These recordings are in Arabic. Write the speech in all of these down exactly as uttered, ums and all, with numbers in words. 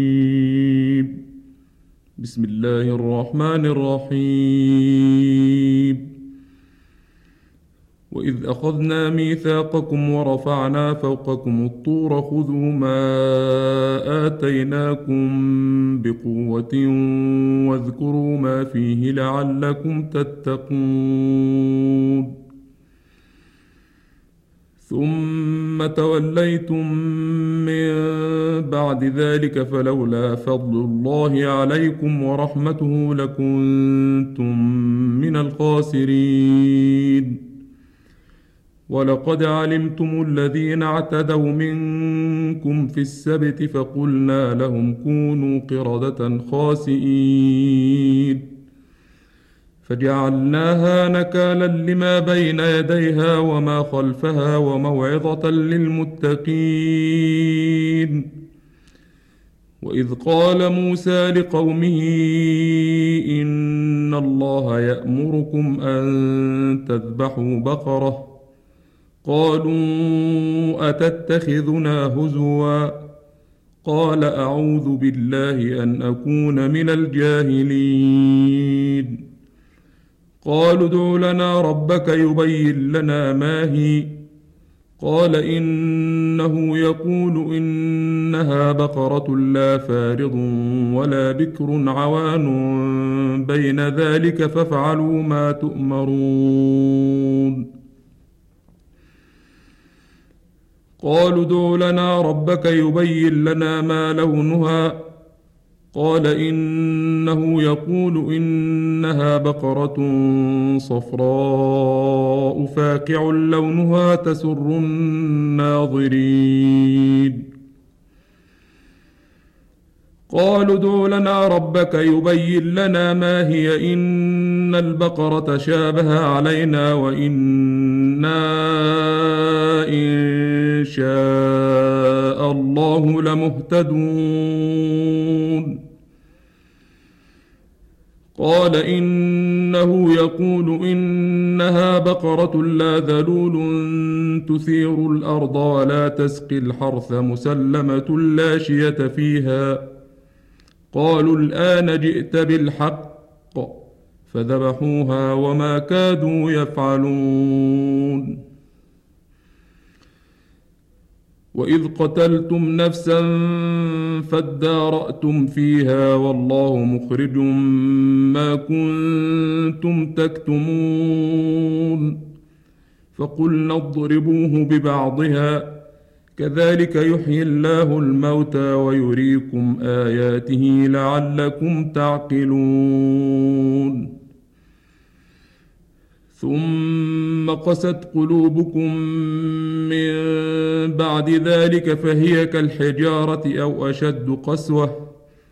بسم الله الرحمن الرحيم وإذ أخذنا ميثاقكم ورفعنا فوقكم الطور خذوا ما آتيناكم بقوة واذكروا ما فيه لعلكم تتقون ثم توليتم من بعد ذلك فلولا فضل الله عليكم ورحمته لكنتم من الخاسرين ولقد علمتم الذين اعتدوا منكم في السبت فقلنا لهم كونوا قردة خاسئين فجعلناها نكالا لما بين يديها وما خلفها وموعظة للمتقين وإذ قال موسى لقومه إن الله يأمركم أن تذبحوا بقرة قالوا أتتخذنا هزوا قال أعوذ بالله أن أكون من الجاهلين قالوا ادع لنا ربك يبين لنا ما هي قال إنه يقول إنها بقرة لا فارض ولا بكر عوان بين ذلك فافعلوا ما تؤمرون قالوا ادع لنا ربك يبين لنا ما لونها قال إنه يقول إنها بقرة صفراء فاقع لونها تسر الناظرين قالوا ادع لنا ربك يبين لنا ما هي إن البقرة شابه علينا وإنا إن شاء الله لمهتدون قال إنه يقول إنها بقرة لا ذلول تثير الأرض ولا تسقي الحرث مسلمة لا شية فيها قالوا الآن جئت بالحق فذبحوها وما كادوا يفعلون وإذ قتلتم نفسا فادارأتم فيها والله مخرج ما كنتم تكتمون فقلنا اضربوه ببعضها كذلك يحيي الله الموتى ويريكم آياته لعلكم تعقلون ثم قست قلوبكم من بعد ذلك فهي كالحجارة أو أشد قسوة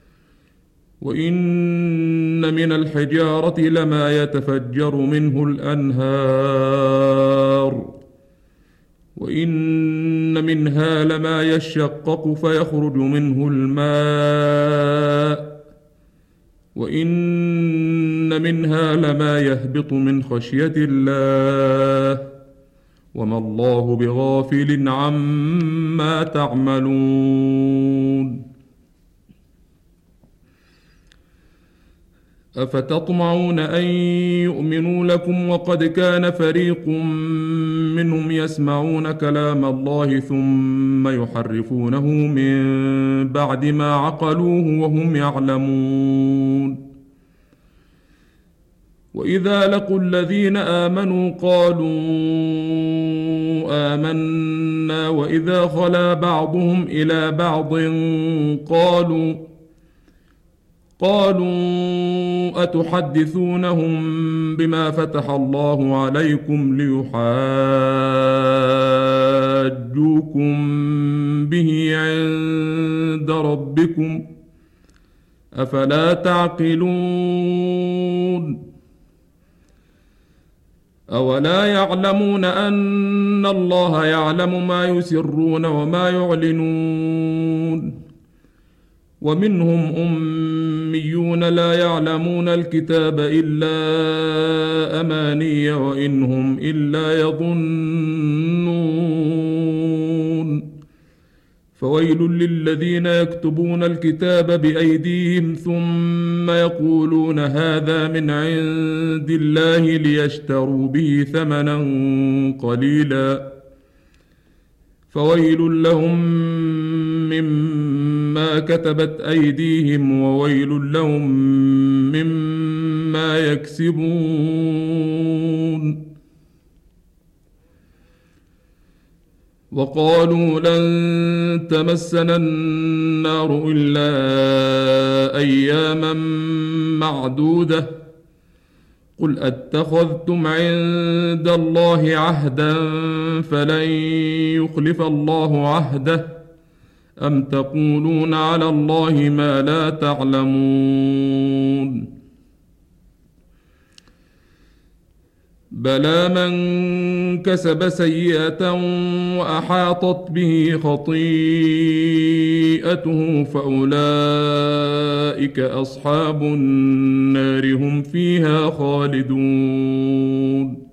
وإن من الحجارة لما يتفجر منه الأنهار وإن منها لما يشقق فيخرج منه الماء وإن منها لما يهبط من خشية الله وما الله بغافل عما تعملون أفتطمعون أن يؤمنوا لكم وقد كان فريق منهم يسمعون كلام الله ثم يحرفونه من بعد ما عقلوه وهم يعلمون وإذا لقوا الذين آمنوا قالوا آمنا وإذا خلا بعضهم إلى بعض قالوا قالوا أتحدثونهم بما فتح الله عليكم ليحاجوكم به عند ربكم أفلا تعقلون أولا يعلمون أن الله يعلم ما يسرون وما يعلنون ومنهم أميون لا يعلمون الكتاب إلا أماني وإنهم إلا يظنون فويل للذين يكتبون الكتاب بأيديهم ثم يقولون هذا من عند الله ليشتروا به ثمنا قليلا فويل لهم مما كتبت أيديهم وويل لهم مما يكسبون. وقالوا لن تمسنا النار إلا أياما معدودة قل أتخذتم عند الله عهدا فلن يخلف الله عهده أم تقولون على الله ما لا تعلمون. بلى من كسب سيئة وأحاطت به خطيئته فأولئك أصحاب النار هم فيها خالدون.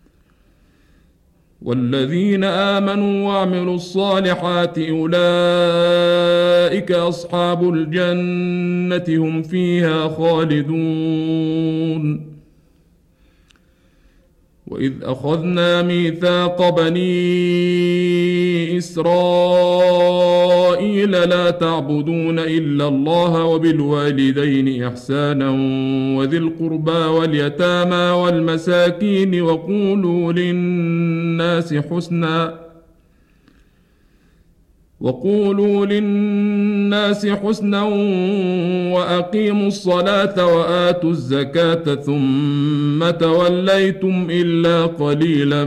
والذين آمنوا وعملوا الصالحات أولئك أصحاب الجنة هم فيها خالدون. وإذ أخذنا ميثاق بني إسرائيل لا تعبدون إلا الله وبالوالدين إحسانا وذي القربى واليتامى والمساكين وقولوا للناس حسنا وقولوا للناس حسنا وأقيموا الصلاة وآتوا الزكاة ثم توليتم إلا قليلا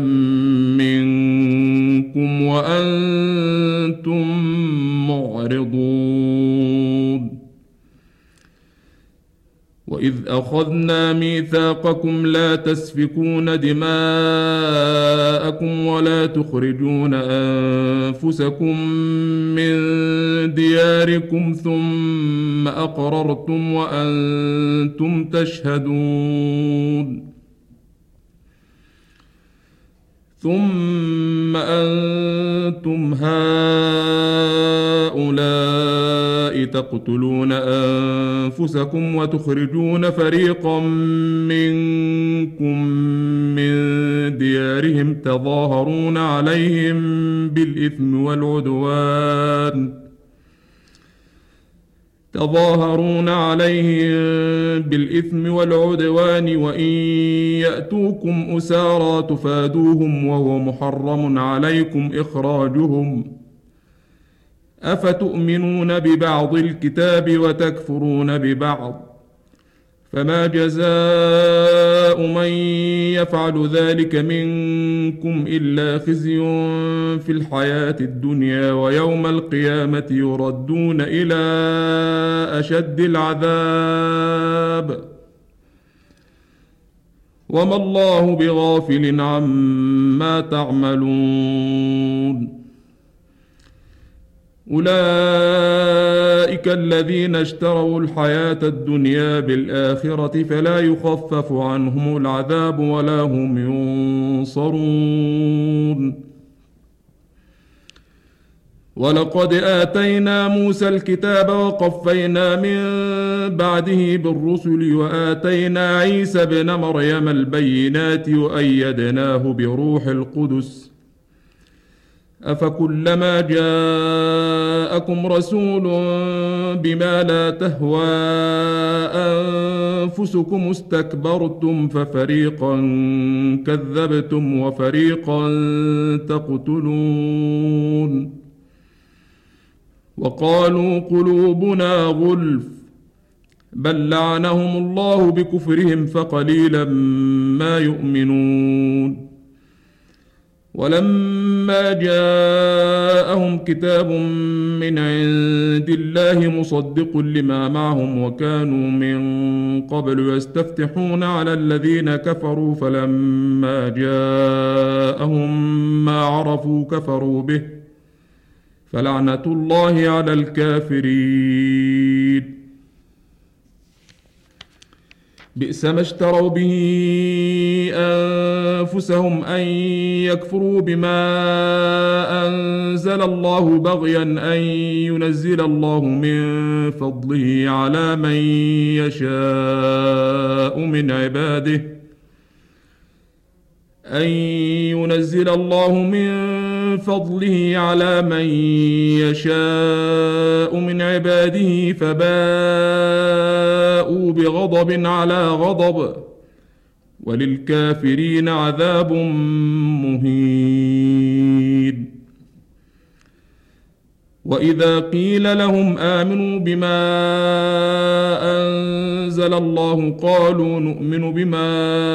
منكم وأنتم معرضون. وإذ أخذنا ميثاقكم لا تسفكون دماءكم ولا تخرجون أنفسكم من دياركم ثم أقررتم وأنتم تشهدون. ثم أنتم هؤلاء تقتلون أنفسكم وتخرجون فريقا منكم من ديارهم تظاهرون عليهم بالإثم والعدوان تظاهرون عليهم بالإثم والعدوان وإن يأتوكم أسارى تفادوهم وهو محرم عليكم إخراجهم أفتؤمنون ببعض الكتاب وتكفرون ببعض فما جزاء من يفعل ذلك منكم إلا خزي في الحياة الدنيا ويوم القيامة يردون إلى أشد العذاب وما الله بغافل عما تعملون. أولئك الذين اشتروا الحياة الدنيا بالآخرة فلا يخفف عنهم العذاب ولا هم ينصرون. ولقد آتينا موسى الكتاب وقفينا من بعده بالرسل وآتينا عيسى ابن مريم البينات وأيدناه بروح القدس أفكلما جاءكم رسول بما لا تهوى أنفسكم استكبرتم ففريقا كذبتم وفريقا تقتلون. وقالوا قلوبنا غلف بل لعنهم الله بكفرهم فقليلا ما يؤمنون. ولما جاءهم كتاب من عند الله مصدق لما معهم وكانوا من قبل يستفتحون على الذين كفروا فلما جاءهم ما عرفوا كفروا به فلعنة الله على الكافرين. بئس ما اشتروا به أنفسهم أن يكفروا بما أنزل الله بغيا أن ينزل الله من فضله على من يشاء من عباده أن ينزل الله من فضله على من يشاء من عباده فباءوا بغضب على غضب وللكافرين عذاب مهين. وإذا قيل لهم آمنوا بما أنزل الله قالوا نؤمن بما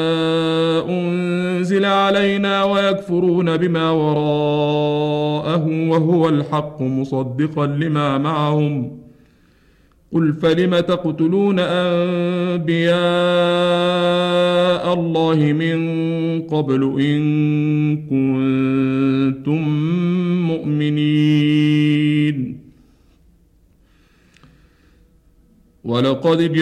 أنزل علينا ويكفرون بما وراءه وهو الحق مصدقا لما معهم قل فلم تقتلون أنبياء الله من قبل إن كنتم مؤمنين. ولقد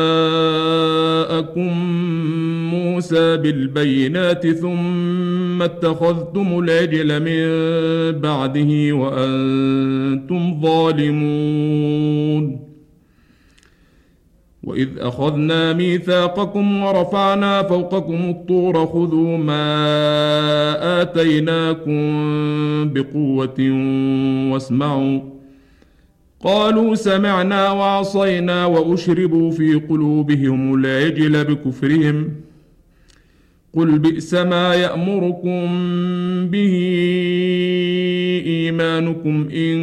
جاءكم موسى بالبينات ثم اتخذتم العجل من بعده وأنتم ظالمون. وإذ أخذنا ميثاقكم ورفعنا فوقكم الطور خذوا ما آتيناكم بقوة واسمعوا قالوا سمعنا وعصينا وأشربوا في قلوبهم العجل بكفرهم قل بئس ما يأمركم به إيمانكم إن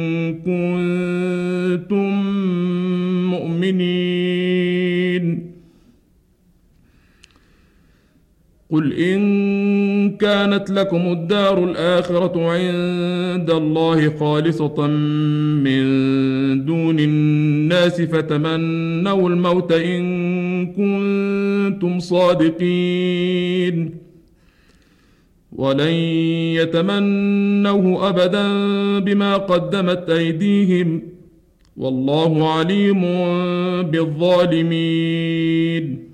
كنتم مؤمنين. قل إن كانت لكم الدار الآخرة عند الله خالصة من دون الناس فتمنوا الموت إن كنتم صادقين ولن يتمنوه أبدا بما قدمت أيديهم والله عليم بالظالمين.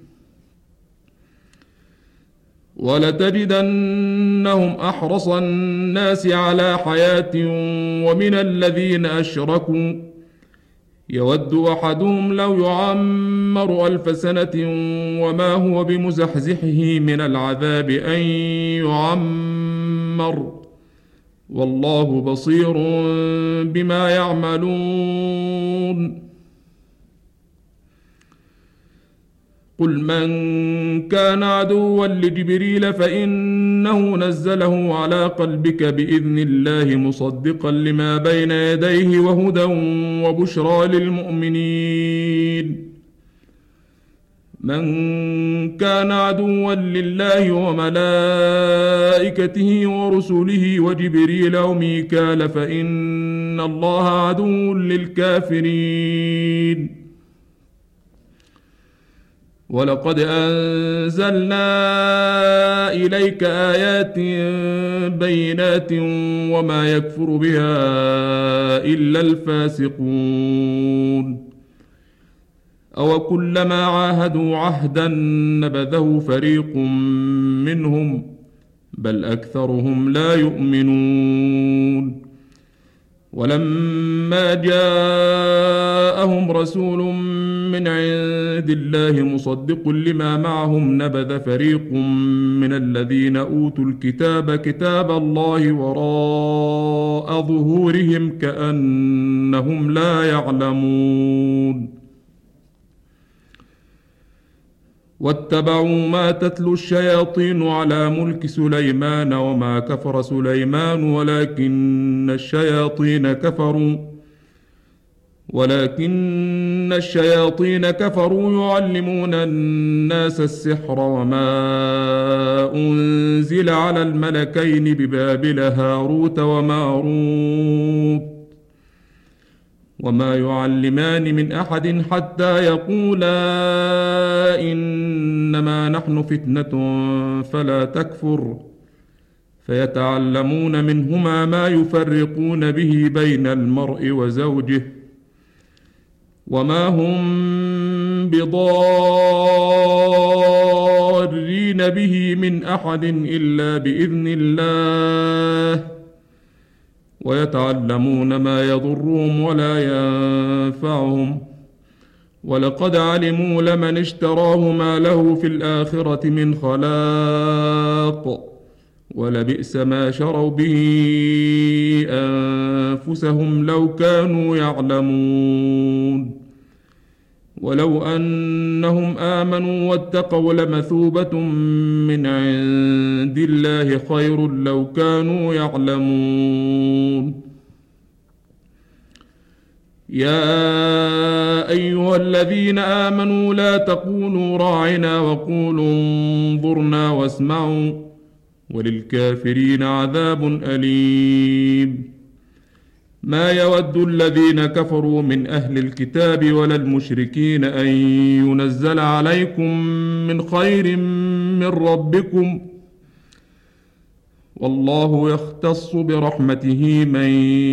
ولتجدنهم أحرص الناس على حياة ومن الذين أشركوا يود أحدهم لو يعمر ألف سنة وما هو بمزحزحه من العذاب أن يعمر والله بصير بما يعملون. قل من كان عدوا لجبريل فإنه نزله على قلبك بإذن الله مصدقا لما بين يديه وهدى وبشرى للمؤمنين. من كان عدوا لله وملائكته ورسله وجبريل وميكال فإن الله عدو للكافرين. ولقد أنزلنا إليك آيات بينات وما يكفر بها إلا الفاسقون. أو كلما عاهدوا عهدا نبذه فريق منهم بل أكثرهم لا يؤمنون. ولما جاءهم رسول من عند الله مصدق لما معهم نبذ فريق من الذين أوتوا الكتاب كتاب الله وراء ظهورهم كأنهم لا يعلمون. واتبعوا ما تتلو الشياطين على ملك سليمان وما كفر سليمان ولكن الشياطين كفروا ولكن الشياطين كفروا يعلمون الناس السحر وما أنزل على الملكين ببابل هاروت وماروت وما يعلمان من أحد حتى يقولا إنما نحن فتنة فلا تكفر فيتعلمون منهما ما يفرقون به بين المرء وزوجه وما هم بضار مهتدين به من أحد إلا بإذن الله ويتعلمون ما يضرهم ولا ينفعهم ولقد علموا لمن اشتراه ما له في الآخرة من خلاق ولبئس ما شروا به أنفسهم لو كانوا يعلمون ولو أنهم آمنوا واتقوا لمثوبة من عند الله خير لو كانوا يعلمون يا أيها الذين آمنوا لا تقولوا راعنا وقولوا انظرنا واسمعوا وللكافرين عذاب أليم ما يود الذين كفروا من أهل الكتاب ولا المشركين أن ينزل عليكم من خير من ربكم والله يختص برحمته من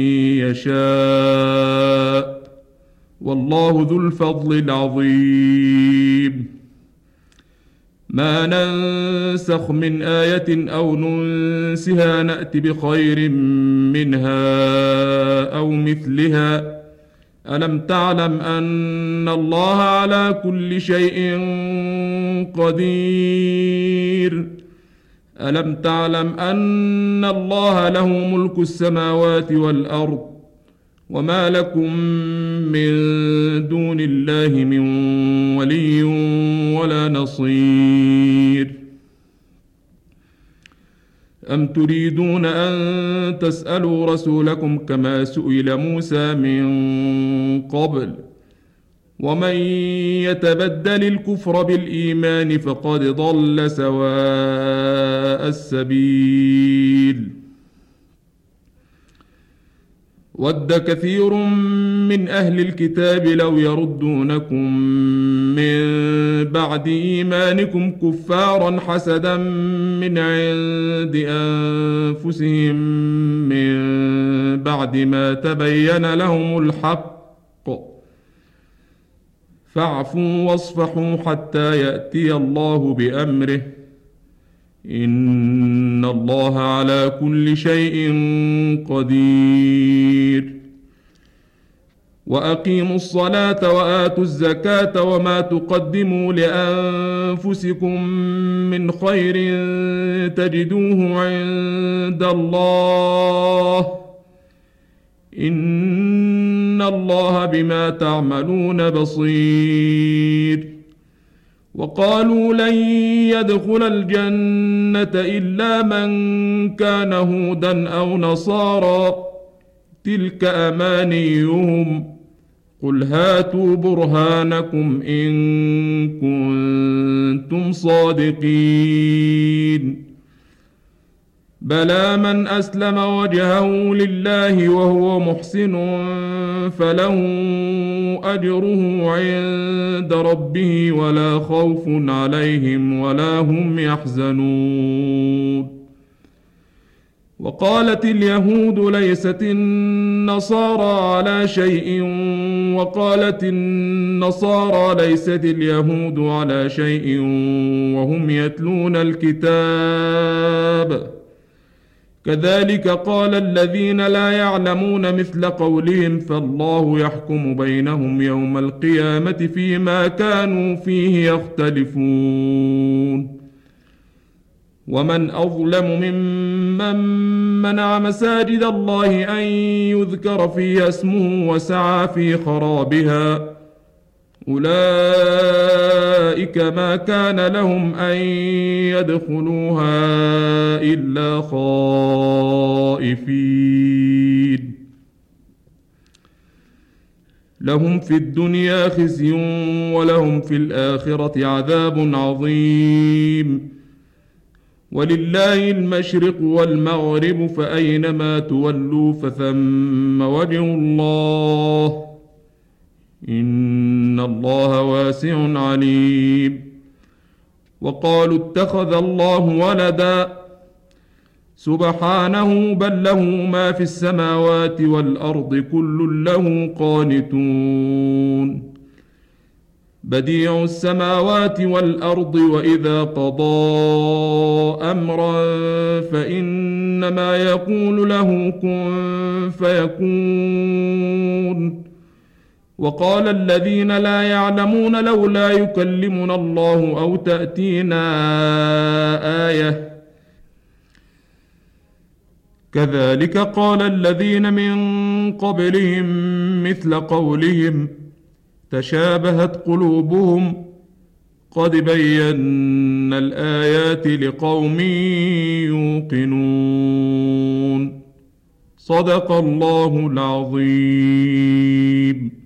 يشاء والله ذو الفضل العظيم ما ننسخ من آية أو ننسها نأت بخير منها أو مثلها ألم تعلم أن الله على كل شيء قدير ألم تعلم أن الله له ملك السماوات والأرض وما لكم من دون الله من ولي ولا نصير أم تريدون أن تسألوا رسولكم كما سئل موسى من قبل ومن يتبدل الكفر بالإيمان فقد ضل سواء السبيل ود كثير من أهل الكتاب لو يردونكم من بعد إيمانكم كفارا حسدا من عند أنفسهم من بعد ما تبين لهم الحق فاعفوا واصفحوا حتى يأتي الله بأمره إن الله على كل شيء قدير وأقيموا الصلاة وآتوا الزكاة وما تقدموا لأنفسكم من خير تجدوه عند الله إن الله بما تعملون بصير وقالوا لن يدخل الجنة إلا من كان هودا أو نصارى تلك أمانيهم قل هاتوا برهانكم إن كنتم صادقين بلى من أسلم وجهه لله وهو محسن فله أجره عند ربه ولا خوف عليهم ولا هم يحزنون وقالت اليهود ليست النصارى على شيء وقالت النصارى ليست اليهود على شيء وهم يتلون الكتاب كذلك قال الذين لا يعلمون مثل قولهم فالله يحكم بينهم يوم القيامة فيما كانوا فيه يختلفون ومن أظلم ممن منع مساجد الله أن يذكر فيها اسمه وسعى في خرابها أولئك ما كان لهم أن يدخلوها إلا خائفين لهم في الدنيا خزي ولهم في الآخرة عذاب عظيم ولله المشرق والمغرب فأينما تولوا فثم وجه الله إن الله واسع عليم وقالوا اتخذ الله ولدا سبحانه بل له ما في السماوات والأرض كل له قانتون بديع السماوات والأرض وإذا قضى أمرا فإنما يقول له كن فيكون. وقال الذين لا يعلمون لولا يكلمنا الله أو تأتينا آية كذلك قال الذين من قبلهم مثل قولهم تشابهت قلوبهم قد بينا الآيات لقوم يوقنون. صدق الله العظيم.